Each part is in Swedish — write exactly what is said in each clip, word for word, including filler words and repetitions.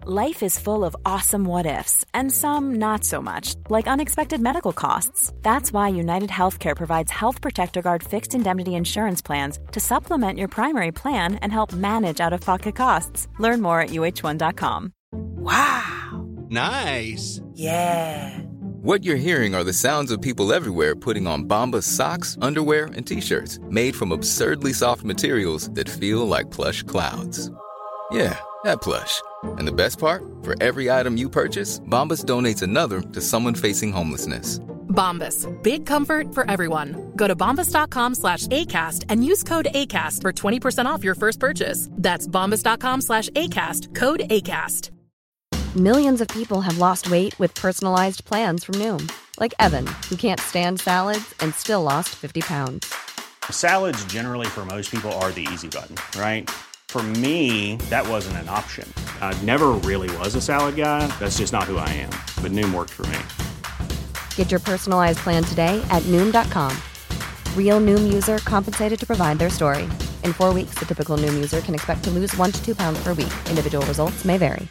Life is full of awesome what-ifs, and some not so much, like unexpected medical costs. That's why United Healthcare provides Health Protector Guard fixed indemnity insurance plans to supplement your primary plan and help manage out-of-pocket costs. Learn more at U H one dot com. Wow! Nice! Yeah! What you're hearing are the sounds of people everywhere putting on Bombas socks, underwear, and T-shirts made from absurdly soft materials that feel like plush clouds. Yeah, that plush. And the best part? For every item you purchase, Bombas donates another to someone facing homelessness. Bombas. Big comfort for everyone. Go to bombas.com slash ACAST and use code ACAST for twenty percent off your first purchase. That's bombas.com slash ACAST. Code ACAST. Millions of people have lost weight with personalized plans from Noom. Like Evan, who can't stand salads and still lost fifty pounds. Salads generally for most people are the easy button, right? For me, that wasn't an option. I never really was a salad guy. That's just not who I am. But Noom worked for me. Get your personalized plan today at Noom dot com. Real Noom user compensated to provide their story. In four weeks, the typical Noom user can expect to lose one to two pounds per week. Individual results may vary.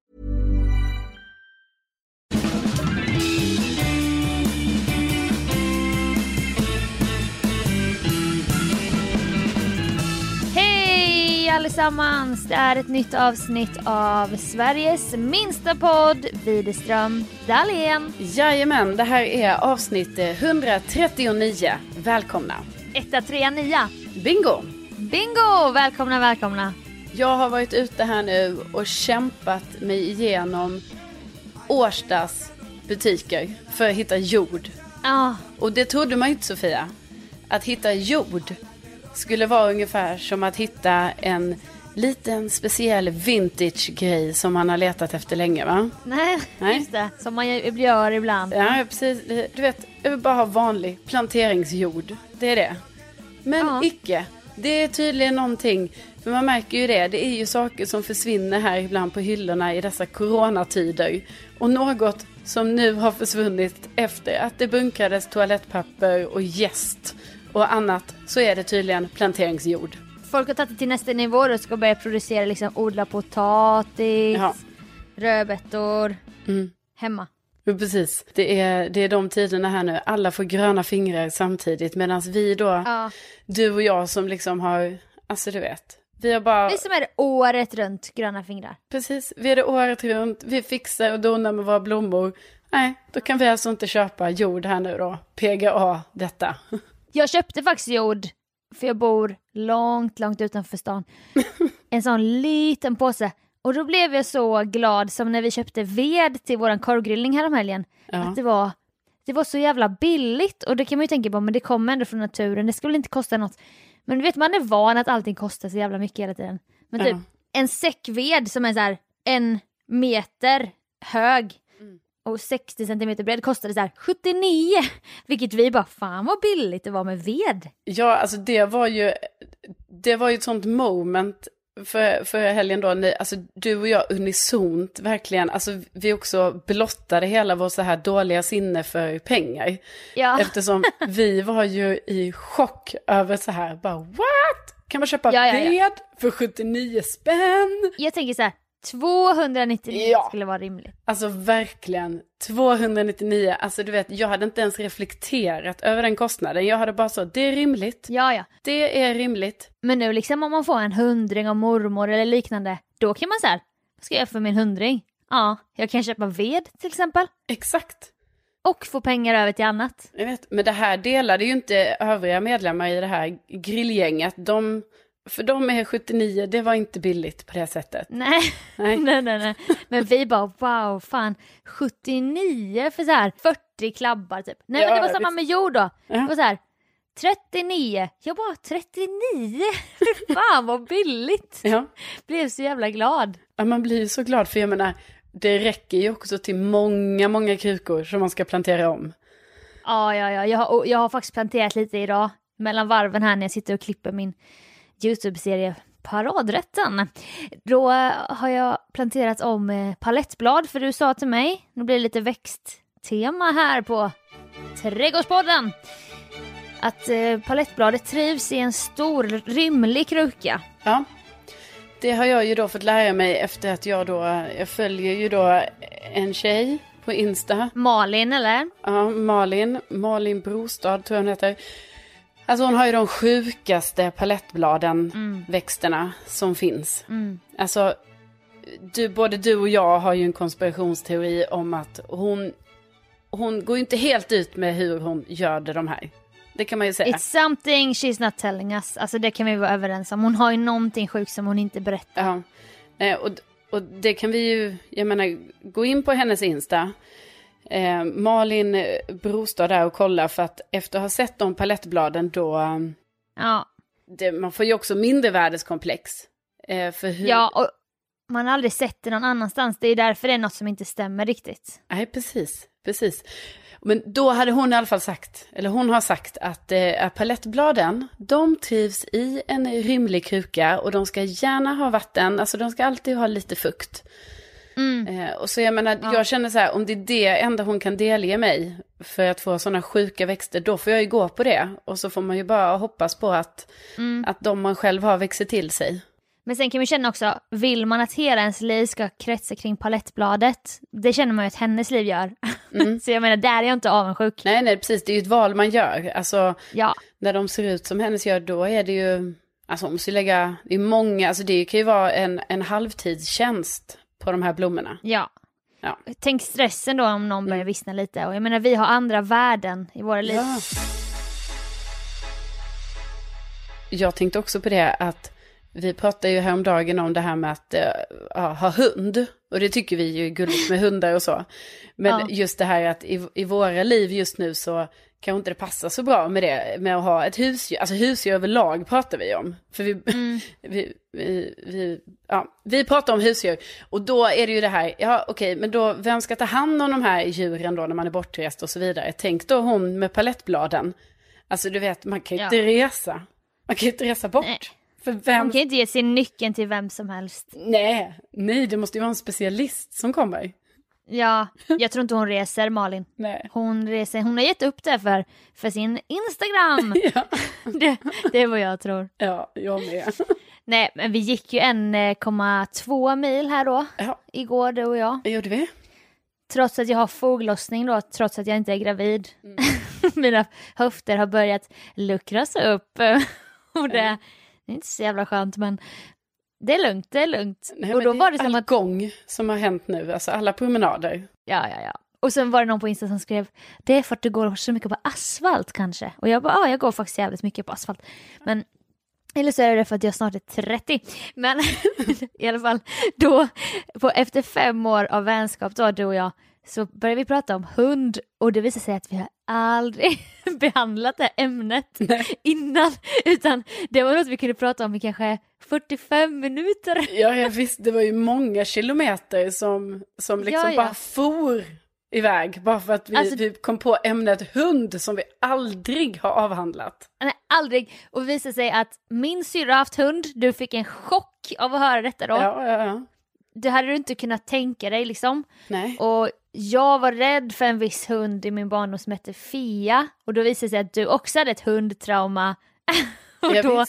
Allesammans, det är ett nytt avsnitt av Sveriges minsta podd, Widerström Dahlén. Jajamän, det här är avsnitt etthundratrettionio. Välkomna. Etta, trea, nia. Bingo. Bingo, välkomna, välkomna. Jag har varit ute här nu och kämpat mig igenom Årstas butiker för att hitta jord. Ja. Och det trodde man inte, Sofia. Att hitta jord skulle vara ungefär som att hitta en liten speciell vintage-grej som man har letat efter länge, va? Nej, Nej. just det. Som man gör ibland. Ja, precis. Du vet, jag vill bara ha vanlig planteringsjord. Det är det. Men ja. icke. Det är tydligen någonting. För man märker ju det. Det är ju saker som försvinner här ibland på hyllorna i dessa coronatider. Och något som nu har försvunnit efter att det bunkrades toalettpapper och jäst och annat, så är det tydligen planteringsjord. Folk har tagit det till nästa nivå och ska börja producera, liksom odla potatis, ja. rödbetor mm. hemma. Ja, precis. Det är, det är de tiderna här nu. Alla får gröna fingrar samtidigt, medan vi då, ja. du och jag som liksom har, alltså du vet, vi har bara... Vi som är det året runt gröna fingrar. Precis, vi är det året runt, vi fixar och donar med våra blommor. Nej, då kan vi alltså inte köpa jord här nu då. P G A detta. Jag köpte faktiskt jord, för jag bor långt, långt utanför stan. En sån liten påse. Och då blev jag så glad som när vi köpte ved till våran korvgrillning här om helgen. Ja. Att det var, det var så jävla billigt. Och det kan man ju tänka på, men det kommer ändå från naturen. Det skulle inte kosta något. Men du vet, man är van att allting kostar så jävla mycket hela tiden. Men typ, ja. en säck ved som är så här en meter hög. Och sextio centimeter bred kostade så här sjuttionio. Vilket vi bara, fan vad billigt det var med ved. Ja, alltså det var ju Det var ju ett sånt moment för, för helgen då när, alltså, du och jag unisont verkligen, alltså vi också blottade hela vår så här dåliga sinne för pengar. Ja. Eftersom vi var ju i chock över så här, bara what? Kan man köpa ja, ja, ja. ved för sjuttionio spänn? Jag tänker så här, tvåhundranittionio ja. skulle vara rimligt. Alltså verkligen, tvåhundranittionio. Alltså du vet, jag hade inte ens reflekterat över den kostnaden. Jag hade bara så, det är rimligt. Ja, ja. Det är rimligt. Men nu liksom om man får en hundring av mormor eller liknande, då kan man så här, vad ska jag göra för min hundring? Ja, jag kan köpa ved till exempel. Exakt. Och få pengar över till annat. Jag vet, men det här delade ju inte övriga medlemmar i det här grillgänget. De... För de är sjuttionio, det var inte billigt på det sättet. Nej, nej, nej, nej, nej. Men vi bara, wow, fan, sjuttionio för så här fyrtio klabbar typ. Nej, ja, men det var samma visst. Med jord då. Ja. Det var så här, trettionio. Jag bara, trettionio? Fan, vad billigt. Ja. Blev så jävla glad. Ja, man blir så glad, för jag menar, det räcker ju också till många, många krukor som man ska plantera om. Ja, ja, ja. Jag har, jag har faktiskt planterat lite idag mellan varven här när jag sitter och klipper min YouTube-serie Paradrätten. Då har jag planterat om palettblad, för du sa till mig, nu blir det lite växttema här på Trädgårdspodden, att eh, palettbladet trivs i en stor rymlig kruka. Ja, det har jag ju då fått lära mig efter att jag då, jag följer ju då en tjej på Insta. Malin eller? Ja, Malin. Malin Brostad tror jag hon heter. Alltså hon har ju de sjukaste palettbladen, mm. växterna som finns. Mm. Alltså, du, både du och jag har ju en konspirationsteori om att hon, hon går inte helt ut med hur hon gör det de här. Det kan man ju säga. It's something she's not telling us. Alltså det kan vi vara överens om. Hon har ju någonting sjukt som hon inte berättar. Ja, eh, och, och det kan vi ju, jag menar, gå in på hennes Insta. Eh, Malin Brostad där och kolla, för att efter att ha sett de palettbladen då, ja. det, man får ju också mindervärdeskomplex. Eh, för hur... Ja, och man har aldrig sett det någon annanstans. Det är därför det är något som inte stämmer riktigt. Nej, precis, precis. Men då hade hon i alla fall sagt, eller hon har sagt att eh, palettbladen, de trivs i en rymlig kruka och de ska gärna ha vatten, alltså de ska alltid ha lite fukt. Mm. Eh, och så jag menar, ja. jag känner så här, om det är det enda hon kan delge mig för att få sådana sjuka växter, då får jag ju gå på det. Och så får man ju bara hoppas på att, mm. att de man själv har växer till sig. Men sen kan man känna också, vill man att hela ens liv ska kretsa kring palettbladet, det känner man ju att hennes liv gör. Mm. Så jag menar, där är jag inte avundsjuk. Nej, nej, precis, det är ju ett val man gör. Alltså, ja. när de ser ut som hennes gör, då är det ju, alltså om måste lägga, det är många, alltså det kan ju vara en, en halvtidstjänst på de här blommorna. Ja. ja. Tänk stressen då om någon börjar mm. vissna lite. Och jag menar, vi har andra värden i våra liv. Ja. Jag tänkte också på det att vi pratade ju häromdagen om det här med att äh, ha hund. Och det tycker vi ju är gulligt med hundar och så. Men ja. just det här att i, i våra liv just nu så kan inte det passa så bra med det. Med att ha ett husdjur. Alltså husdjur överlag pratar vi om. För vi, mm. vi, vi, vi, ja, vi pratar om husdjur. Och då är det ju det här. Ja okej, men då vem ska ta hand om de här djuren då när man är bortrest och så vidare. Tänk då hon med palettbladen. Alltså du vet, man kan ju inte ja. resa. Man kan ju inte resa bort. Nej. För vem... Man kan inte ge sin nyckeln till vem som helst. Nej, nej, det måste ju vara en specialist som kommer. Ja, jag tror inte hon reser, Malin. Nej. Hon reser, hon har gett upp det för, för sin Instagram. Ja. det, det är vad jag tror. Ja, jag med. Nej, men vi gick ju en komma två mil här då. Ja. Igår, du och jag. Det gjorde vi. Trots att jag har foglossning då, trots att jag inte är gravid. Mm. Mina höfter har börjat luckras upp. Och det... Mm. Det är inte så jävla skönt, men det är lugnt, det är lugnt. Nej, och då det var det som all att... gång som har hänt nu, alltså alla promenader. Ja, ja, ja. Och sen var det någon på Insta som skrev, det är för att du går så mycket på asfalt kanske. Och jag bara, ja, jag går faktiskt jävligt mycket på asfalt. Men, eller så är det för att jag snart är trettio. Men i alla fall, då, på, efter fem år av vänskap då, du och jag, så började vi prata om hund. Och det visade sig att vi har aldrig behandlat det här ämnet Nej. innan. Utan det var något vi kunde prata om i kanske fyrtiofem minuter. Ja, jag visste. Det var ju många kilometer som, som liksom ja, ja. bara for iväg. Bara för att vi, alltså, vi kom på ämnet hund som vi aldrig har avhandlat. Nej, aldrig. Och det visade sig att min syrra har haft hund. Du fick en chock av att höra detta då. Ja, ja, ja. Det hade du inte kunnat tänka dig liksom. Nej. Och jag var rädd för en viss hund i min barndom som hette Fia. Och då visade det sig att du också hade ett hundtrauma. Och då,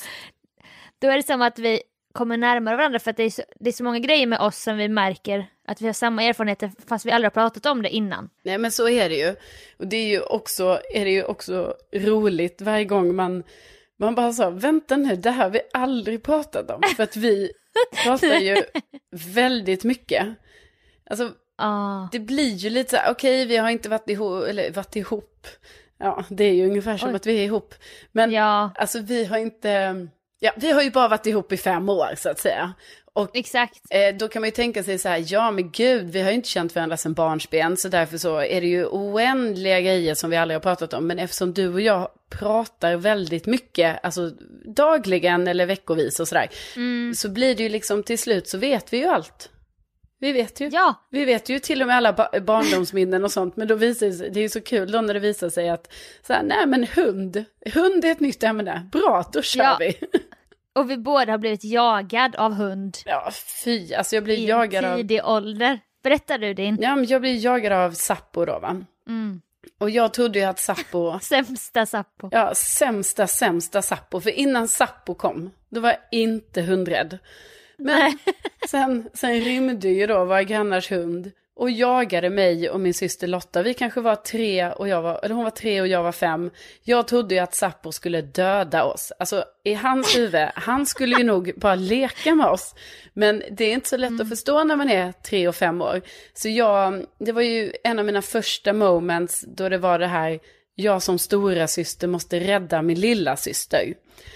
då är det som att vi kommer närmare varandra. För att det är, så, det är så många grejer med oss som vi märker att vi har samma erfarenheter fast vi aldrig har pratat om det innan. Nej, men så är det ju. Och det är ju också, är det ju också roligt varje gång man, man bara sa, vänta nu, det här har vi aldrig pratat om. För att vi pratar ju väldigt mycket. Alltså, ah. det blir ju lite så här, okej, okay, vi har inte varit ihop, eller varit ihop. Ja, det är ju ungefär som Oj. att vi är ihop. Men ja. alltså vi har inte, ja, vi har ju bara varit ihop i fem år så att säga. Och Exakt. Eh, då kan man ju tänka sig så här, ja men gud, vi har ju inte känt varandra sedan barnsben, så därför så är det ju oändliga grejer som vi aldrig har pratat om. Men eftersom du och jag pratar väldigt mycket, alltså dagligen eller veckovis och sådär, mm. så blir det ju liksom till slut så vet vi ju allt. Vi vet ju. Ja. Vi vet ju till och med alla ba- barndomsminnen och sånt, men då visar det sig, det är ju så kul då när det visar sig att så här, nej men hund, hund är ett nytt ämne. Bra, då kör ja. vi. Och vi båda har blivit jagad av hund. Ja, fy. Alltså jag blir I jagad av... I tidig ålder. Berättar du din? Ja, men jag blir jagad av Sappo då, va? Mm. Och jag trodde ju att Sappo... sämsta Sappo. Ja, sämsta, sämsta Sappo. För innan Sappo kom, då var jag inte hundrädd. Men sen, sen rymde ju då våra grannars hund och jagade mig och min syster Lotta. Vi kanske var tre och jag var, eller hon var tre och jag var fem. Jag trodde ju att Sappo skulle döda oss. Alltså i hans huvud, han skulle ju nog bara leka med oss. Men det är inte så lätt mm. att förstå när man är tre och fem år. Så jag, det var ju en av mina första moments då det var det här, jag som stora syster måste rädda min lilla syster.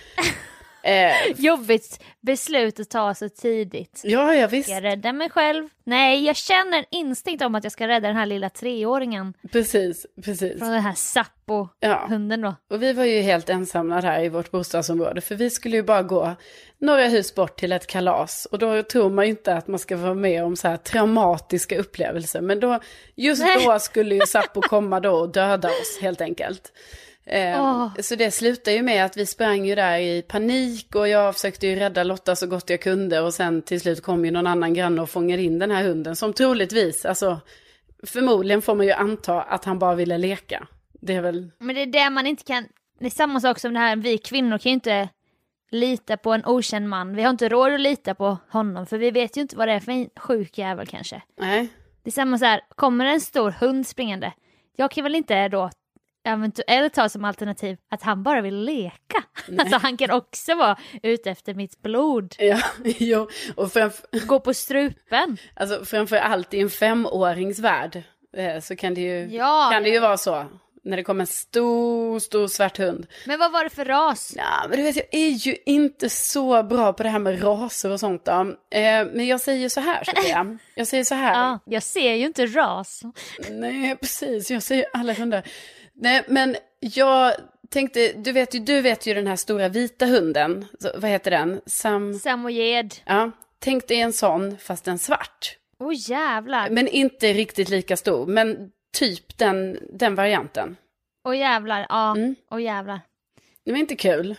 Eh, Jobbigt beslut att ta så tidigt. Ja, jag visst. Jag räddar mig själv. Nej, jag känner en instinkt om att jag ska rädda den här lilla treåringen. Precis, precis. Från den här Sappo-hunden då. Och vi var ju helt ensamma här i vårt bostadsområde. För vi skulle ju bara gå några hus bort till ett kalas. Och då tror man ju inte att man ska vara med om så här traumatiska upplevelser. Men då, just Nej. då skulle ju Sappo komma då och döda oss helt enkelt. Eh, oh. Så det slutade ju med att vi sprang ju där i panik och jag försökte ju rädda Lotta så gott jag kunde och sen till slut kom ju någon annan granne och fångade in den här hunden som troligtvis, alltså förmodligen får man ju anta att han bara ville leka. Det är väl... Men det är det man inte kan, det är samma sak som det här, vi kvinnor kan ju inte lita på en okänd man, vi har inte råd att lita på honom för vi vet ju inte vad det är för en sjuk jävel kanske. Nej. Det är samma så här, kommer en stor hund springande, jag kan väl inte då eventuellt ta som alternativ att han bara vill leka. Nej. Alltså han kan också vara ute efter mitt blod. Ja, jo. Och framför... Gå på strupen. Alltså framför allt i en femåringsvärld så kan det ju, ja, kan det ju vara så. När det kommer en stor, stor svart hund. Men vad var det för ras? Ja, men du vet, jag är ju inte så bra på det här med raser och sånt. Då. Eh, men jag säger så här, Sofia. Jag säger så här. Ja, jag ser ju inte ras. Nej, precis. Jag säger alla hundar. Nej, men jag tänkte, du vet ju, du vet ju den här stora vita hunden. Så, vad heter den? Sam... Samoyed. Ja, tänk dig en sån fast en svart. Åh oh, jävlar. Men inte riktigt lika stor, men typ den, den varianten. Åh oh, jävlar, ja. Åh mm. oh, jävlar. Det var inte kul.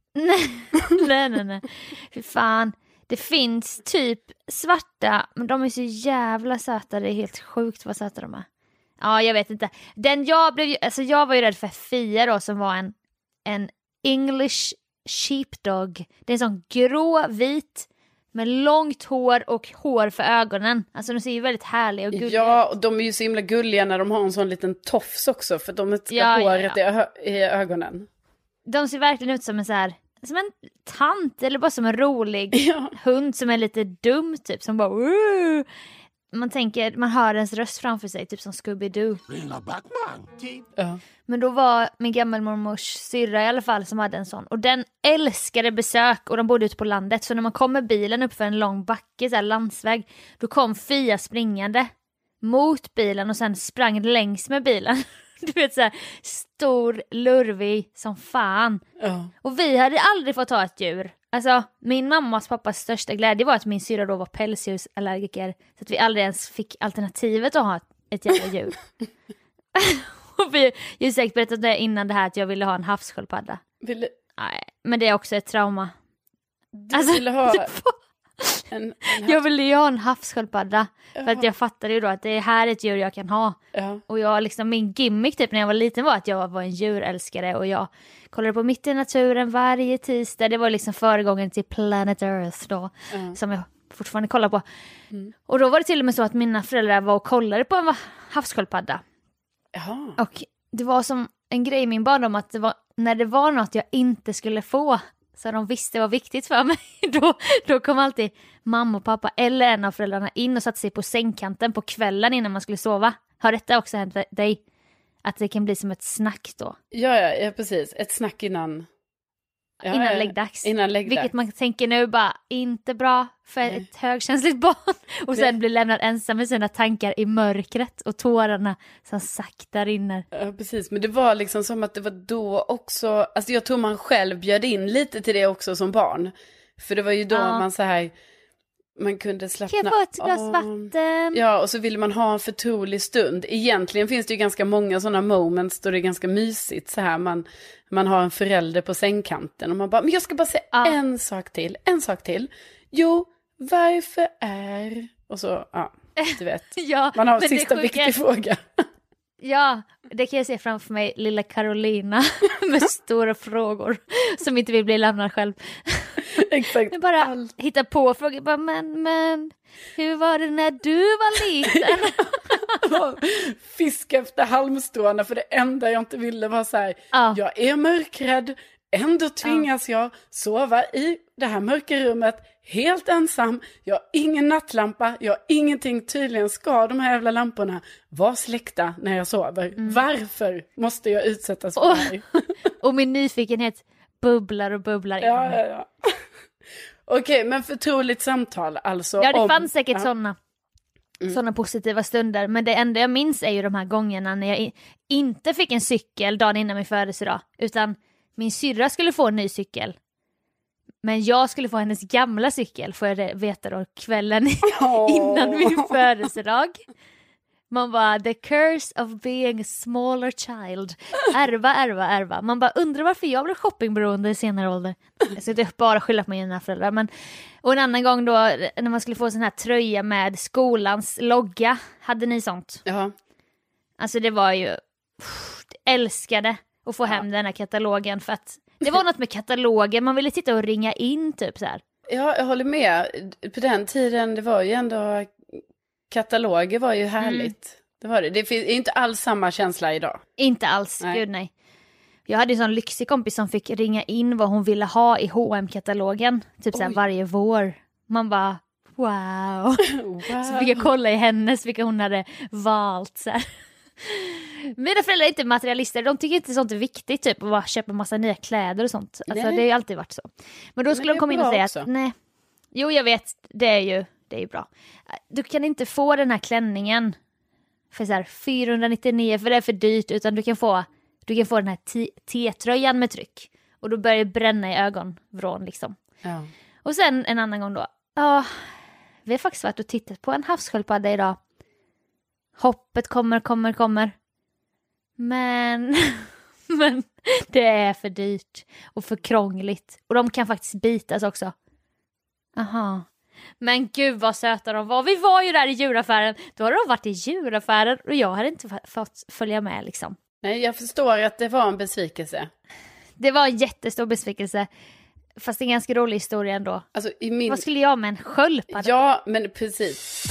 nej, nej, nej. Fy fan. Det finns typ svarta, men de är så jävla söta. Det är helt sjukt vad söta de är. Ja, jag vet inte. Den jag blev ju, alltså jag var ju rädd för Fia då som var en, en English sheepdog. Det är en sån grå, vit med långt hår och hår för ögonen. Alltså de ser ju väldigt härliga och gulliga. Ja, och de är ju så himla gulliga när de har en sån liten tofs också. För de ska ja, håret ja, ja. I, i ögonen. De ser verkligen ut som en så här, som en tant eller bara som en rolig ja. hund som är lite dum typ. Som bara... Woo! Man tänker, man hör ens röst framför sig, typ som Scooby-Doo. Ja. Men då var min gammelmormors syrra i alla fall som hade en sån. Och den älskade besök och de bodde ute på landet. Så när man kom med bilen upp för en lång backe, så här landsväg, då kom Fia springande mot bilen och sen sprang längs med bilen. Du vet så här, stor, lurvig som fan. Ja. Och vi hade aldrig fått ha ett djur. Alltså, min mammas pappas största glädje var att min syra då var pälsdjursallergiker. Så att vi aldrig ens fick alternativet att ha ett, ett jävla djur. Och vi har säkert berättat det innan det här att jag ville ha en havssköldpadda. Ville... Nej, men det är också ett trauma. Du alltså, ville ha... En, en jag ville ju ha en havssköldpadda. För att jag fattade ju då att det är här ett djur jag kan ha. Ja. Och jag liksom, min gimmick typ när jag var liten var att jag var en djurälskare. Och jag kollade på Mitt i naturen varje tisdag. Det var liksom föregången till Planet Earth då. Ja. Som jag fortfarande kollar på. Mm. Och då var det till och med så att mina föräldrar var och kollade på en havssköldpadda. Jaha. Och det var som en grej i min barndom att det var, när det var något jag inte skulle få, så de visste var viktigt för mig, då, då kom alltid mamma och pappa eller en av föräldrarna in och satte sig på sängkanten på kvällen innan man skulle sova. Har detta också hänt dig? Att det kan bli som ett snack då? Ja, ja, ja precis. Ett snack innan... Ja, innan läggdags. Innan läggdags. Vilket man tänker nu bara inte bra för Nej. ett högkänsligt barn. Och sen blir lämnad ensam med sina tankar i mörkret och tårarna som sakta rinner. Ja, precis. Men det var liksom som att det var då också... Alltså jag tror man själv bjöd in lite till det också som barn. För det var ju då ja. man så här... Man kunde slappna av. Kan jag få ett glas vatten? Ja, och så ville man ha en förtrolig stund. Egentligen finns det ju ganska många sådana moments då det är ganska mysigt. Så här, man, man har en förälder på sängkanten och man bara, men jag ska bara säga ja. en sak till. En sak till. Jo, varför är... Och så, ja, du vet. ja, man har en sista viktig fråga. Ja, det kan jag se framför mig, lilla Carolina med stora frågor som inte vill bli lämnad själv. Exakt. Men bara Allt. hitta på frågor. Bara, men, men, hur var det när du var liten? Fiska efter halmstråna, för det enda jag inte ville var så här, ja. jag är mörkrädd, ändå tvingas ja. jag sova i det här mörka rummet helt ensam, jag har ingen nattlampa, jag har ingenting, tydligen ska de här jävla lamporna vara släckta när jag sover. Mm. Varför måste jag utsättas för och, det här? Och min nyfikenhet bubblar och bubblar. Ja, ja, ja. Okej, men förtroligt samtal alltså. Ja, det om, fanns säkert ja. sådana. Mm. Sådana positiva stunder. Men det enda jag minns är ju de här gångerna när jag i- inte fick en cykel dagen innan min födelsedag. Utan min syrra skulle få en ny cykel. Men jag skulle få hennes gamla cykel, får jag det veta då, kvällen oh. innan min födelsedag. Man bara, the curse of being a smaller child. Ärva, ärva, ärva. Man bara undrar varför jag blev shoppingberoende i senare ålder. Jag ska inte bara skylla på mina föräldrar. Men... Och en annan gång då, när man skulle få en sån här tröja med skolans logga. Hade ni sånt? Ja. Alltså det var ju... Pff, älskade att få hem ja. den här katalogen. För att det var något med katalogen. Man ville titta och ringa in typ så här. Ja, jag håller med. På den tiden, det var ju ändå... Kataloger var ju härligt. Mm. Det var det. Det finns inte alls samma känsla idag. Inte alls, nej. Gud nej. Jag hade en sån lyxig kompis som fick ringa in vad hon ville ha i H och M-katalogen. Typ såhär varje vår. Man bara, wow. wow. Så fick jag kolla i hennes vilka hon hade valt. Så här. Mina föräldrar är inte materialister. De tycker inte sånt är viktigt. Typ att bara köpa massa nya kläder och sånt. Alltså, det har ju alltid varit så. Men då skulle Men de komma in och säga också. att nej. Jo, jag vet. Det är ju... Det är ju bra. Du kan inte få den här klänningen för så här fyrahundranittionio för det är för dyrt, utan du kan få du kan få den här t- T-tröjan med tryck och då börjar det bränna i ögonvrån liksom. Ja. Och sen en annan gång då. Ja, vi har faktiskt varit och tittat på en havssköldpadda idag. Hoppet kommer, kommer, kommer. Men men det är för dyrt och för krångligt och de kan faktiskt bitas också. Aha. Men gud vad söta de var. Vi var ju där i djuraffären. Då hade de varit i djuraffären och jag hade inte fått följa med liksom. Nej, jag förstår att det var en besvikelse. Det var en jättestor besvikelse. Fast det är en ganska rolig historia ändå. Alltså, i min... Vad skulle jag med en sköldpadda? Ja, men precis.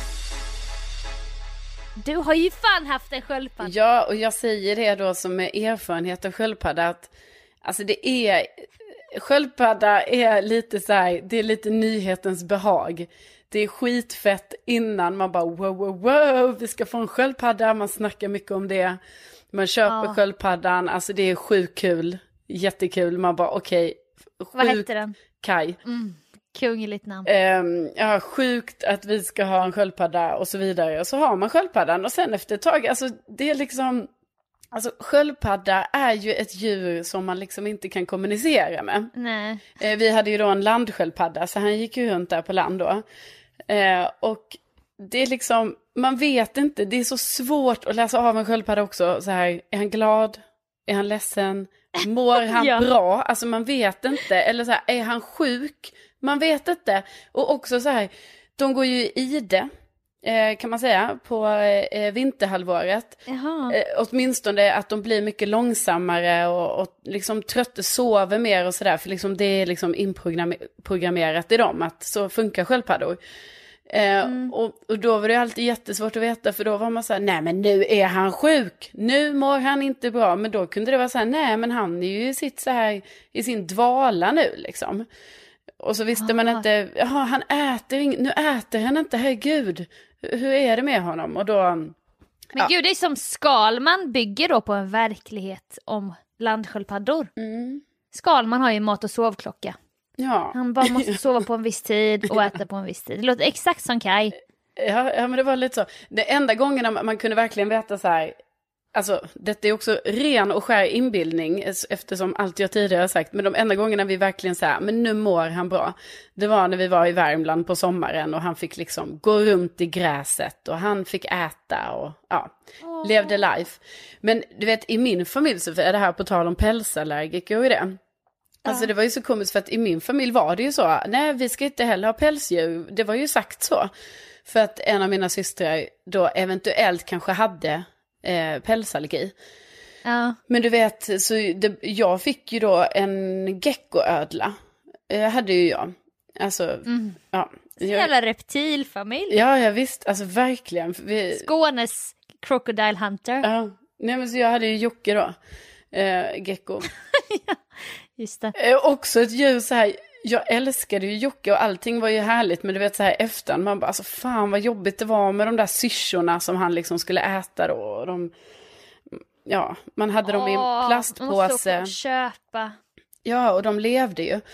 Du har ju fan haft en sköldpadda. Ja, och jag säger det då som med erfarenhet av sköldpadda att alltså det är... Sköldpadda är lite så här, det är lite nyhetens behag. Det är skitfett innan man bara wow, wow, wow, vi ska få en sköldpadda. Man snackar mycket om det. Man köper ja. sköldpaddan, alltså det är sjukt kul. Jättekul, man bara okej. Okay, vad heter den? Kaj. Mm, kungligt namn. Um, ja, sjukt att vi ska ha en sköldpadda och så vidare. Och så har man sköldpaddan och sen efter ett tag, alltså det är liksom... Alltså sköldpadda är ju ett djur som man liksom inte kan kommunicera med. Nej. Eh, vi hade ju då en landsköldpadda så han gick ju runt där på land då. Eh, och det är liksom, man vet inte, det är så svårt att läsa av en sköldpadda också. Så här, är han glad? Är han ledsen? Mår han ja. bra? Alltså man vet inte. Eller så här, är han sjuk? Man vet inte. Och också så här, de går ju i ide. Eh, kan man säga, på eh, vinterhalvåret. Eh, åtminstone att de blir mycket långsammare och, och liksom trötta, sover mer och sådär. För liksom det är liksom inprogrammerat i dem att så funkar sköldpaddor. Eh, mm. och, och då var det alltid jättesvårt att veta, för då var man så här, nej men nu är han sjuk. Nu mår han inte bra. Men då kunde det vara så här, nej men han är ju sitt så här i sin dvala nu liksom. Och så visste ah. man inte, ja han äter ing- nu äter han inte, herregud. Hur är det med honom? Och då, men ja. gud, det är som Skalman bygger då på en verklighet om landsköldpaddor. Mm. Skalman har ju mat- och sovklocka. Ja. Han bara måste sova på en viss tid och äta på en viss tid. Det låter exakt som Kaj. Ja, ja men det var lite så. Det enda gången man kunde verkligen veta så här, alltså detta är också ren och skär inbildning eftersom allt jag tidigare har sagt, men de enda gångerna vi verkligen säger men nu mår han bra, det var när vi var i Värmland på sommaren och han fick liksom gå runt i gräset och han fick äta och ja, oh. levde life. Men du vet, i min familj så är det här på tal om pälsallergiker och det. Alltså det var ju så komiskt för att i min familj var det ju så, nej vi ska inte heller ha pälsdjur, det var ju sagt så. För att en av mina systrar då eventuellt kanske hade Eh, pälsallergi. Ja. Men du vet, så det, jag fick ju då en geckoödla eh, hade ju jag. Alltså, Mm. ja. Så jävla reptilfamilj. Ja, ja visst. Alltså verkligen. Vi... Skånes Crocodile Hunter. Ja. Nej, men så jag hade ju Jocke då. Eh, gecko. Ja, just det. Eh, också ett djur så här. Jag älskade ju Jocke och allting var ju härligt. Men du vet så här efterhand. Man bara, alltså fan vad jobbigt det var med de där syrsorna som han liksom skulle äta då. Och de... Ja, man hade dem i en plastpåse. Man måste få köpa. Ja, och de levde ju.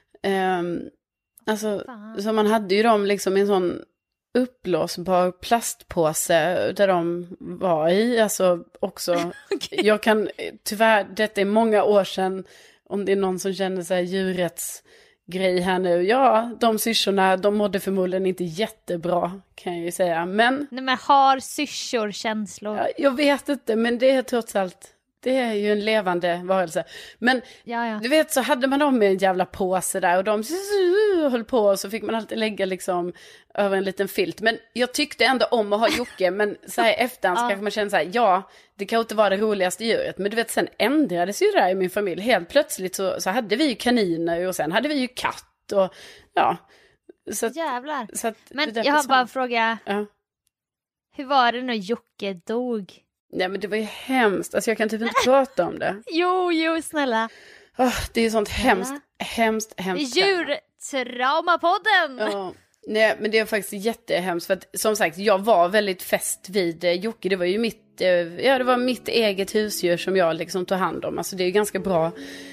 Um, alltså, Fan. så man hade ju dem liksom i en sån uppblåsbar plastpåse där de var i. Alltså också, okay. Jag kan, tyvärr, detta är många år sedan, om det är någon som känner sig djurrätts grej här nu. Ja, de syrsorna, de mådde förmodligen inte jättebra, kan jag ju säga. Men, Nej, men har syrsor känslor? Ja, jag vet inte, men det är trots allt, det är ju en levande varelse. Men ja, ja. du vet, så hade man dem med en jävla påse där och de höll på och så fick man alltid lägga liksom över en liten filt. Men jag tyckte ändå om att ha Jocke, men så här efterhand så ja. kanske man känner så här, ja, det kan inte vara det roligaste djuret. Men du vet, sen ändrades ju det där i min familj. Helt plötsligt så, så hade vi ju kaniner och sen hade vi ju katt och ja. Så att, Jävlar. så att men jag har bara en fråga. Ja. Hur var det när Jocke dog? Nej, men det var ju hemskt. Alltså jag kan typ inte prata om det. Jo, jo, snälla. Oh, det är ju sånt hemskt, hemskt, hemskt. Djurtraumapodden! Ja. Nej, men det är faktiskt jättehemskt. För att, som sagt, jag var väldigt fäst vid eh, Jocke. Det var ju mitt, eh, ja, det var mitt eget husdjur som jag liksom tog hand om. Alltså det är ju ganska bra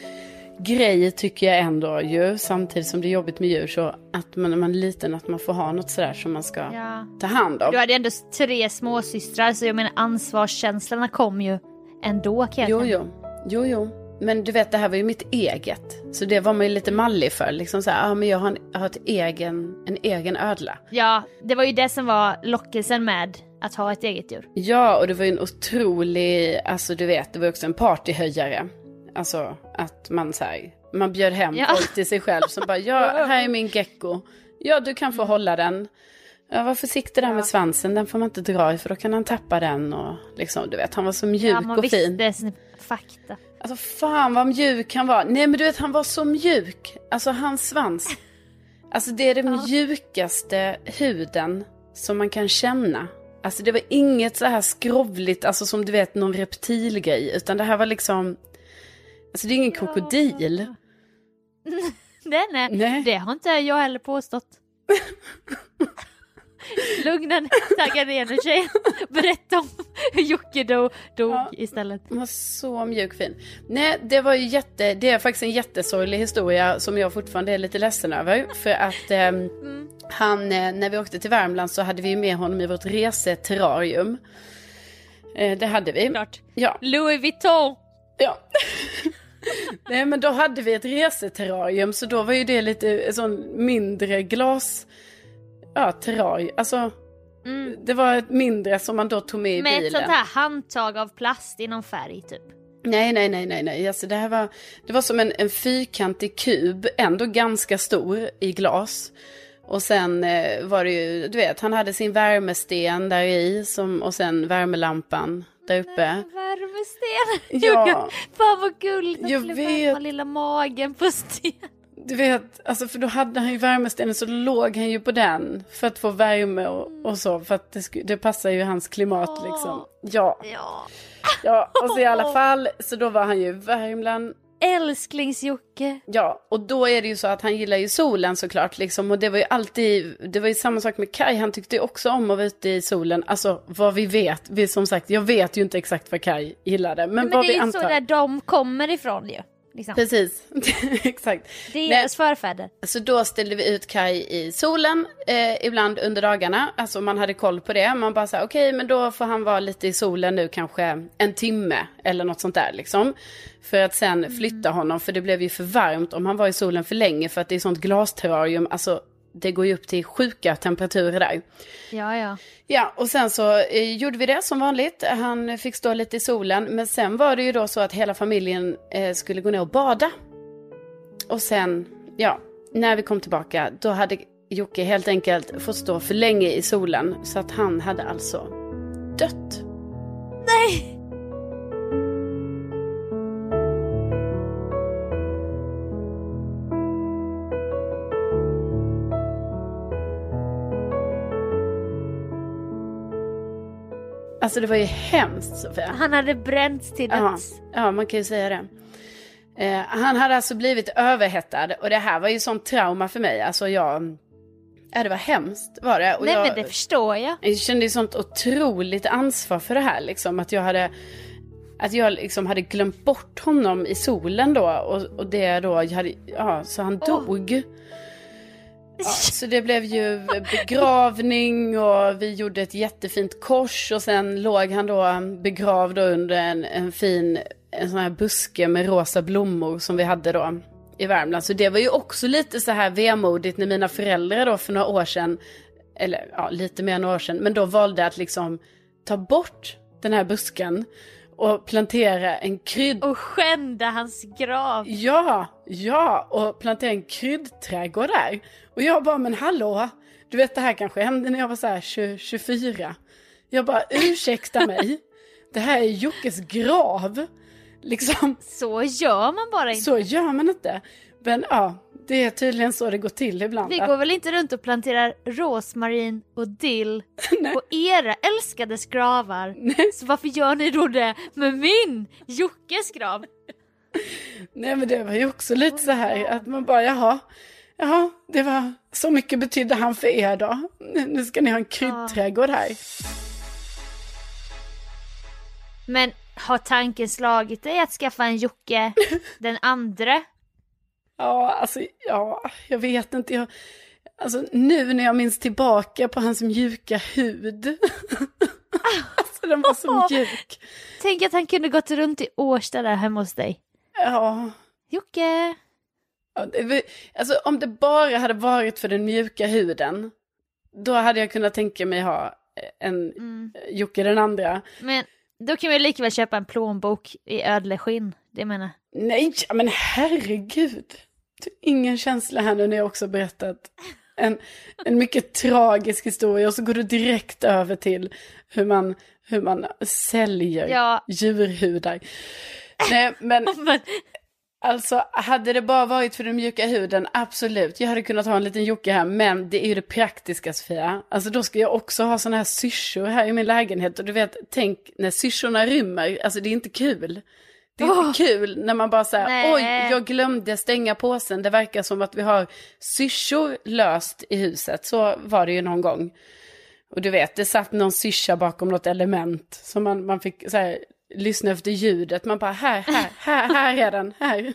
grej tycker jag ändå ju. Samtidigt som det är jobbigt med djur så att man, när man är liten att man får ha något sådär som man ska ja. ta hand om. Du hade ändå tre småsystrar så jag menar ansvarskänslorna kom ju ändå kan jag Jo, jo, jo, jo. Men du vet, det här var ju mitt eget. Så det var man ju lite mallig för. Liksom så här, ja, men jag har, en, jag har ett egen, en egen ödla. Ja, det var ju det som var lockelsen med att ha ett eget djur. Ja, och det var ju en otrolig, alltså du vet, det var också en partyhöjare. Alltså att man så här, man bjöd hem ja. folk till sig själv som bara, ja, här är min gecko. Ja, du kan få hålla den. Ja, var försiktig där ja. med svansen, den får man inte dra i för då kan han tappa den och liksom, du vet, han var så mjuk ja, man och fin. visste fakta. Alltså fan vad mjuk han var. Nej men du vet, han var så mjuk. Alltså hans svans. Alltså det är den ja. mjukaste huden som man kan känna. Alltså det var inget så här skrovligt, alltså som du vet någon reptilgrej. Utan det här var liksom, alltså det är ingen krokodil. nej, nej, nej. Det har inte jag heller påstått. Lugna ner, tagga ner nu tjej. Berätta om hur Jocke dog, dog ja, istället. Han var så mjuk fin. Nej, det var ju jätte, det är faktiskt en jättesorglig historia som jag fortfarande är lite ledsen över. För att eh, mm. han, eh, när vi åkte till Värmland så hade vi med honom i vårt reseterrarium. Eh, det hade vi. Klart. Ja. Louis Vuitton. Ja. Nej, men då hade vi ett reseterrarium så då var ju det lite sån mindre glas. Ja, terrarium. Alltså, mm. det var ett mindre som man då tog med i med bilen. Med ett sånt här handtag av plast i någon färg typ. Nej, nej, nej, nej, nej. Alltså det här var, det var som en, en fyrkantig kub, ändå ganska stor i glas. Och sen eh, var det ju, du vet, han hade sin värmesten där i som, och sen värmelampan där uppe. Nej, värmesten? Ja. Fan vad gulligt att jag skulle vet. värma lilla magen på sten. Du vet, alltså för då hade han ju värmestenen så låg han ju på den för att få värme och, och så. För att det, sk- det passar ju hans klimat oh. liksom. Ja. Ja. Ja, och så i alla fall, så då var han ju i Värmland. Älsklingsjocke. Ja, och då är det ju så att han gillar ju solen såklart liksom. Och det var ju alltid, det var ju samma sak med Kai. Han tyckte ju också om att vara ute i solen. Alltså vad vi vet, vi som sagt, jag vet ju inte exakt vad Kai gillade. Men, men vad vi antar. Men det är ju så där de kommer ifrån ju. Liksom. Precis, exakt. Det är deras förfäder. Så då ställde vi ut Kai i solen eh, ibland under dagarna. Alltså man hade koll på det. Man bara sa okej, okay, men då får han vara lite i solen nu kanske en timme eller något sånt där liksom. För att sen mm. flytta honom, för det blev ju för varmt om han var i solen för länge. För att det är sånt glasterrarium, alltså det går ju upp till sjuka temperaturer där. Ja, ja. Ja, och sen så eh, gjorde vi det som vanligt. Han fick stå lite i solen. Men sen var det ju då så att hela familjen eh, skulle gå ner och bada. Och sen, ja, när vi kom tillbaka, då hade Jocke helt enkelt fått stå för länge i solen. Så att han hade alltså dött. Nej! Alltså det var ju hemskt, Sofia. Han hade bränts till döds. Ja, ja, man kan ju säga det. Eh, han hade alltså blivit överhettad. Och det här var ju sånt trauma för mig. Alltså jag... Ja, det var hemskt var det. Och Nej jag, men det förstår jag. Jag kände ju sånt otroligt ansvar för det här. Liksom, att jag hade... Att jag liksom hade glömt bort honom i solen då. Och, och det då... Jag hade, ja, så han dog. Oh. Ja, så det blev ju begravning och vi gjorde ett jättefint kors. Och sen låg han då begravd då under en, en fin... En sån här buske med rosa blommor som vi hade då i Värmland. Så det var ju också lite så här vemodigt när mina föräldrar då för några år sedan, eller ja, lite mer än några år sedan, men då valde att liksom ta bort den här busken och plantera en krydd... Och skända hans grav. Ja, ja, och plantera en kryddträdgård där. Och jag bara, men hallå, du vet det här kanske hände när jag var så här tjugo, tjugofyra. Jag bara, ursäkta mig, det här är Jockes grav. Liksom. Så gör man bara inte. Så gör man inte. Men ja, det är tydligen så det går till ibland. Vi går väl inte runt och planterar rosmarin och dill på era älskades gravar. Nej. Så varför gör ni då det med min Jockes grav? Nej men det var ju också lite så här att man bara, jaha, jaha, det var så mycket betydde han för er då. Nu ska ni ha en kryddträdgård här. Men har tanken slagit dig att skaffa en Jocke den andra? Ja, alltså, ja, jag vet inte. Jag, alltså, nu när jag minns tillbaka på hans mjuka hud. Alltså, den var så mjuk. Tänk att han kunde gått runt i Årsta där hemma hos dig. Ja. Jocke. Ja, det, alltså, om det bara hade varit för den mjuka huden, då hade jag kunnat tänka mig ha en mm. Jocke den andra. Men... Då kan vi lika väl köpa en plånbok i ödleskinn, det menar. Nej, men herregud. Ingen känsla här nu när jag också berättat en, en mycket tragisk historia. Och så går du direkt över till hur man, hur man säljer ja. djurhudar. Nej, men... Alltså, hade det bara varit för den mjuka huden, absolut. Jag hade kunnat ha en liten Jocke här, men det är ju det praktiska, Sofia. Alltså, då ska jag också ha såna här syrsor här i min lägenhet. Och du vet, tänk när syrsorna rymmer. Alltså, det är inte kul. Det är oh. inte kul när man bara säger, oj, jag glömde stänga påsen. Det verkar som att vi har syrsor löst i huset. Så var det ju någon gång. Och du vet, det satt någon syrsa bakom något element. Så man, man fick så här... lyssna efter ljudet. Man bara, här, här, här, här är den, här.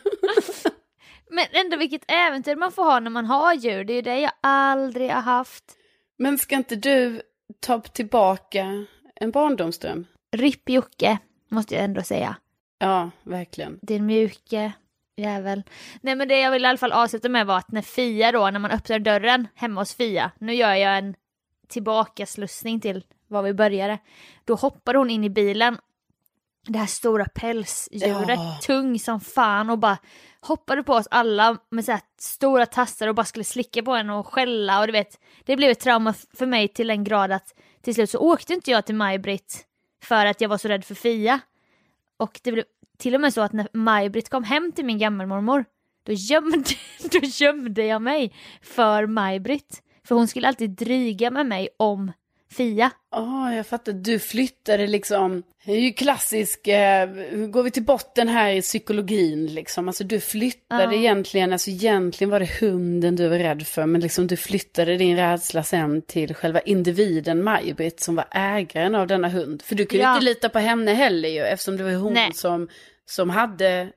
Men ändå vilket äventyr man får ha när man har djur. Det är ju det jag aldrig har haft. Men ska inte du ta tillbaka en barndomsdröm? Ripp Jocke, måste jag ändå säga. Ja, verkligen. Din mjuke jävel. Nej, men det jag vill i alla fall avsluta med var att när Fia då, när man öppnar dörren hemma hos Fia. Nu gör jag en tillbakaslussning till var vi började. Då hoppar hon in i bilen. Det här stora pälsdjuret, ja. tung som fan, och bara hoppade på oss alla med så här stora tassar och bara skulle slicka på en och skälla. Och du vet, det blev ett trauma för mig till en grad att till slut så åkte inte jag till Maj-Britt för att jag var så rädd för Fia. Och det blev till och med så att när Maj-Britt kom hem till min gammelmormor, då gömde, då gömde jag mig för Maj-Britt. För hon skulle alltid dryga med mig om Fia. Ja, oh, jag fattar. Du flyttade liksom. Det är ju klassisk. Eh, går vi till botten här i psykologin liksom. Alltså du flyttade ja. egentligen. Alltså egentligen var det hunden du var rädd för. Men liksom du flyttade din rädsla sen till själva individen Maj-Britt som var ägaren av denna hund. För du kunde ja. inte lita på henne heller ju. Eftersom det var hon som, som hade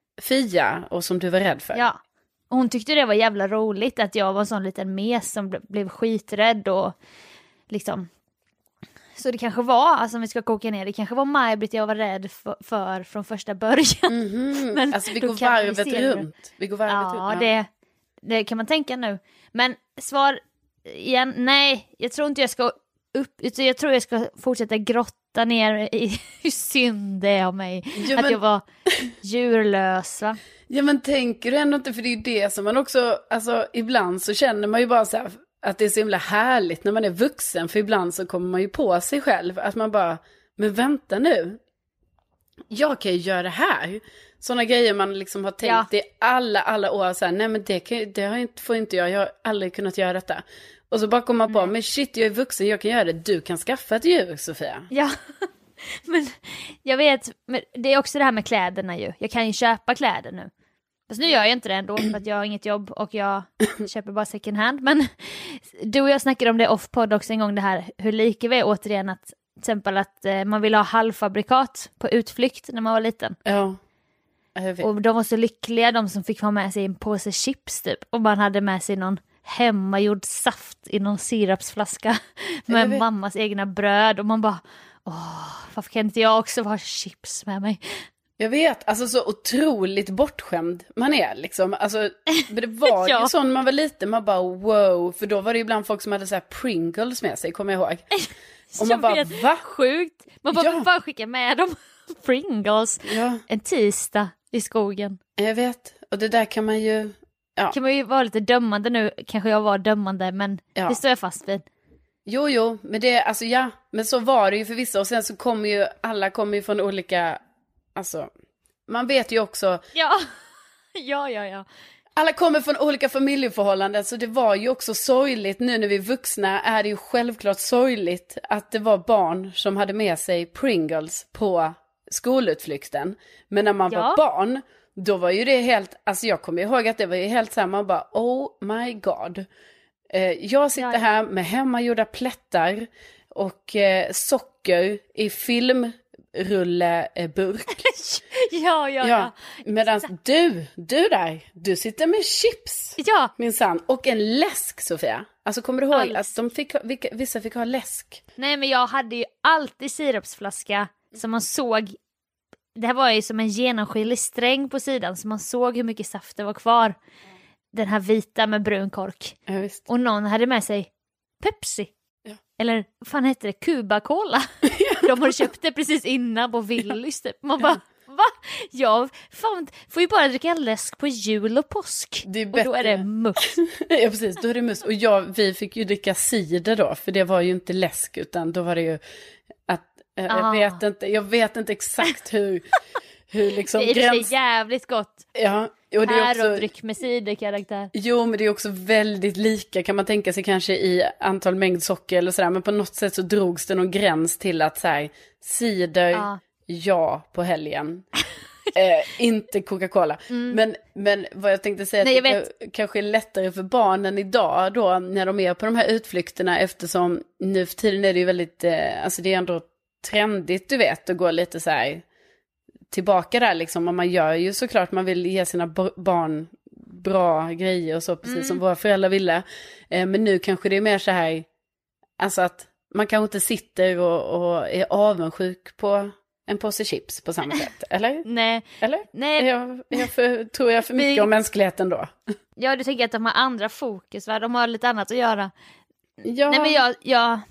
Fia och som du var rädd för. Ja. Och hon tyckte det var jävla roligt att jag var en sån liten mes som blev skiträdd och liksom. Så det kanske var, alltså om vi ska koka ner, det kanske var Maj-Britt jag var rädd för, för från första början. Mm-hmm. Men alltså vi går varvet vi runt. Vi går varvet ja, runt. Ja, det, det kan man tänka nu. Men svar igen, nej, jag tror inte jag ska upp, utan jag tror jag ska fortsätta grotta ner i hur synd det är av mig. Ja, men... Att jag var djurlös, va? Ja, men tänker du ändå inte, för det är ju det som man också, alltså ibland så känner man ju bara så här, att det är så himla härligt när man är vuxen. För ibland så kommer man ju på sig själv. Att man bara, men vänta nu. Jag kan ju göra det här. Sådana grejer man liksom har tänkt ja. i alla, alla år. Så här, nej men det, kan, det har inte, får inte jag. Jag har aldrig kunnat göra detta. Och så bara komma på, men shit, jag är vuxen, jag kan göra det. Du kan skaffa ett djur, Sofia. Ja, men jag vet, men det är också det här med kläderna ju. Jag kan ju köpa kläder nu. Fast nu gör jag inte det ändå, för att jag har inget jobb och jag köper bara second hand. Men du och jag snackade om det off-podd också en gång, det här hur lika vi är återigen att till exempel att eh, man vill ha halvfabrikat på utflykt när man var liten. Ja, jag vet. Och de var så lyckliga, de som fick ha med sig en påse chips typ. Och man hade med sig någon hemmagjord saft i någon sirapsflaska med mammas egna bröd. Och man bara, åh, varför kan inte jag också ha chips med mig? Jag vet, alltså så otroligt bortskämd man är liksom. Alltså, men det var ja. ju så när man var liten, man bara wow. För då var det ju ibland folk som hade så här Pringles med sig, kommer jag ihåg. Och man jag bara, vet, va? Sjukt. Man bara, Ja. bara skicka med dem Pringles Ja. en tisdag i skogen. Jag vet, och det där kan man ju... Ja. Kan man ju vara lite dömande nu, kanske jag var dömande, men Ja. det står jag fast vid. Jo, jo, men det, alltså ja, men så var det ju för vissa. Och sen så kommer ju, alla kommer ju från olika, alltså, man vet ju också... Ja, ja, ja, ja. Alla kommer från olika familjeförhållanden, så det var ju också sorgligt. Nu när vi är vuxna är det ju självklart sorgligt att det var barn som hade med sig Pringles på skolutflykten. Men när man Ja. var barn, då var ju det helt, alltså jag kommer ihåg att det var ju helt samma, man bara, oh my god. Eh, jag sitter Ja. här med hemmagjorda plättar och eh, socker i filmrulleburk. Ja, ja, ja. Ja, medan du, du där, du sitter med chips. Ja, Minsann. Och en läsk, Sofia. Alltså kommer du ihåg Alls. att de fick, vilka, vissa fick ha läsk? nej men jag hade ju alltid sirapsflaska som man såg, det här var ju som en genomskinlig sträng på sidan så man såg hur mycket saft det var kvar. Den här vita med brun kork. Ja, visst. Och någon hade med sig Pepsi. Ja. Eller vad fan heter det? Cuba-cola. De hade köpt det precis innan på Willys typ. Man bara, va? Ja, fan, får ju bara dricka läsk på jul och påsk. Det är och då är bättre. det must. Ja, precis. Då är det must. Och jag, vi fick ju dricka cider då, för det var ju inte läsk, utan då var det ju att, eh, jag Ah. vet inte, jag vet inte exakt hur, hur liksom Det är gräns... jävligt gott. Ja, och det är Här också... och dryck med ciderkaraktär. Jo, men det är också väldigt lika, kan man tänka sig, kanske i antal mängd socker eller sådär. Men på något sätt så drogs det någon gräns till att så här, cider, Ja. ja, på helgen. eh, inte Coca-Cola. Mm. Men, men vad jag tänkte säga, Nej, att det jag ka- kanske är lättare för barnen idag då, när de är på de här utflykterna, eftersom nu för tiden är det ju väldigt, eh, alltså det är ändå trendigt, du vet, att gå lite så här tillbaka där liksom. Och man gör ju såklart, man vill ge sina b- barn bra grejer och så, precis Mm. som våra föräldrar ville. Eh, men nu kanske det är mer så här, alltså att man kanske inte sitter och, och är avundsjuk på en påse chips på samma sätt, eller? Nej, Eller? nej. Jag, jag för, tror jag för mycket Vi- om mänskligheten då. Ja, du tänker att de har andra fokus, va? De har lite annat att göra. Ja, Nej, men jag, jag,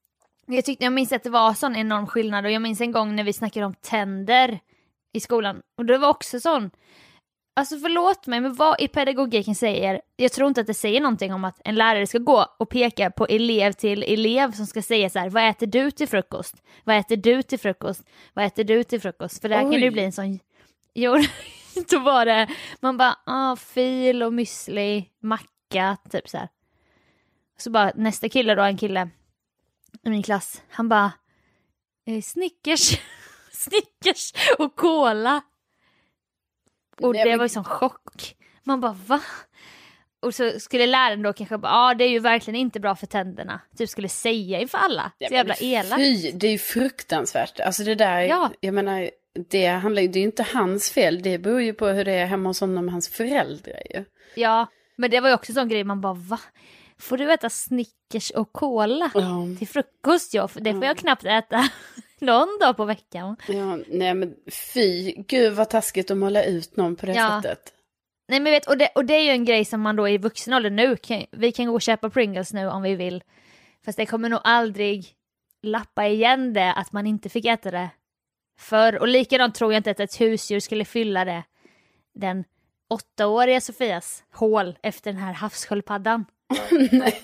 jag tyckte, jag minns att det var sån enorm skillnad. Och jag minns en gång när vi snackade om tänder i skolan. Och det var också sån, alltså förlåt mig, men vad i pedagogiken säger, jag tror inte att det säger någonting om att en lärare ska gå och peka på elev till elev som ska säga så här: vad äter du till frukost? Vad äter du till frukost? Vad äter du till frukost? För där kan det ju Oj. bli en sån, jo, då var det, man bara, ah, fil och müsli, macka, typ så här. Så bara nästa kille då, en kille i min klass, han bara, eh, Snickers, Snickers och cola. Och Nej, det men- var ju sån chock. Man bara, va? Och så skulle läraren då kanske bara, ja ah, det är ju verkligen inte bra för tänderna. Typ skulle säga inför alla. Ja, Så jävla men elakt. Fy, det är ju fruktansvärt. Alltså det där, Ja. jag menar, det handlar ju, det är ju inte hans fel. Det beror ju på hur det är hemma hos honom och hans föräldrar ju. Ja, men det var ju också sån grej, man bara, va? Får du äta Snickers och cola Ja. till frukost? Ja, för det får jag knappt äta någon dag på veckan. Ja, nej men fy, gud vad taskigt att måla ut någon på det Ja. sättet. Nej men vet, och det, och det är ju en grej som man då i vuxen ålder nu, kan, vi kan gå och köpa Pringles nu om vi vill. Fast det kommer nog aldrig lappa igen det att man inte fick äta det förr. Och likadant tror jag inte att ett husdjur skulle fylla det, den åttaåriga Sofias hål efter den här havssköldpaddan. Nej.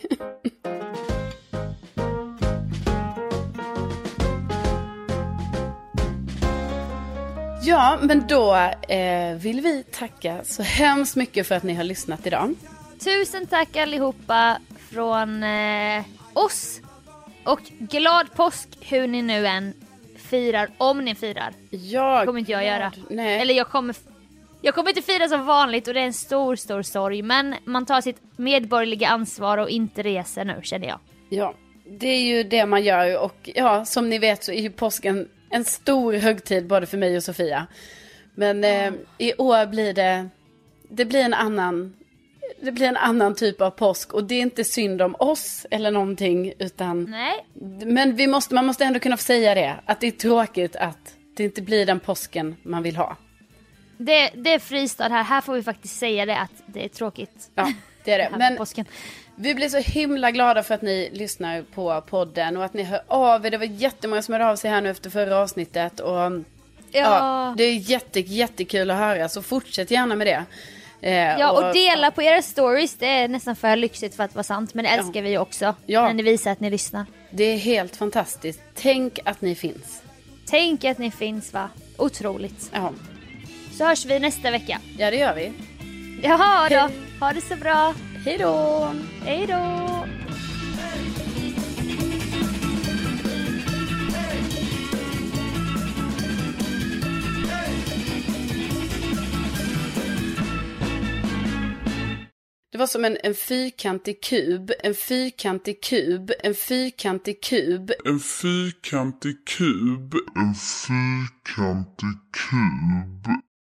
Ja, men då eh, vill vi tacka så hemskt mycket för att ni har lyssnat idag. Tusen tack allihopa från eh, oss. Och glad påsk hur ni nu än firar, om ni firar. Ja, det kommer inte jag glad. göra. Nej. Eller jag kommer, jag kommer inte fira som vanligt och det är en stor, stor sorg. Men man tar sitt medborgerliga ansvar och inte reser nu, känner jag. Ja, det är ju det man gör. Och ja, som ni vet så är ju påsken en stor högtid både för mig och Sofia. Men mm. eh, i år blir det, det blir en annan... Det blir en annan typ av påsk och det är inte synd om oss eller någonting utan Nej. Men vi måste, man måste ändå kunna få säga det, att det är tråkigt att det inte blir den påsken man vill ha. Det, det är fristad här, här får vi faktiskt säga det att det är tråkigt. Ja, det är det. det men påsken. Vi blir så himla glada för att ni lyssnar på podden och att ni hör av er. Det var jättemånga som hörde av sig här nu efter förra avsnittet och ja, ja det är jätte, jättekul att höra, så fortsätt gärna med det. Eh, ja, och, och dela på era stories. Det är nästan för lyxigt för att vara sant. Men det älskar ja. vi också. Ja. När ni visar att ni lyssnar. Det är helt fantastiskt. Tänk att ni finns. Tänk att ni finns, va? Otroligt. Ja. Så hörs vi nästa vecka. Ja, det gör vi. Jaha då. Ha det så bra. Hej då. Hej då. Det var som en, en fyrkantig kub, en fyrkantig kub, en fyrkantig kub. En fyrkantig kub, en fyrkantig kub.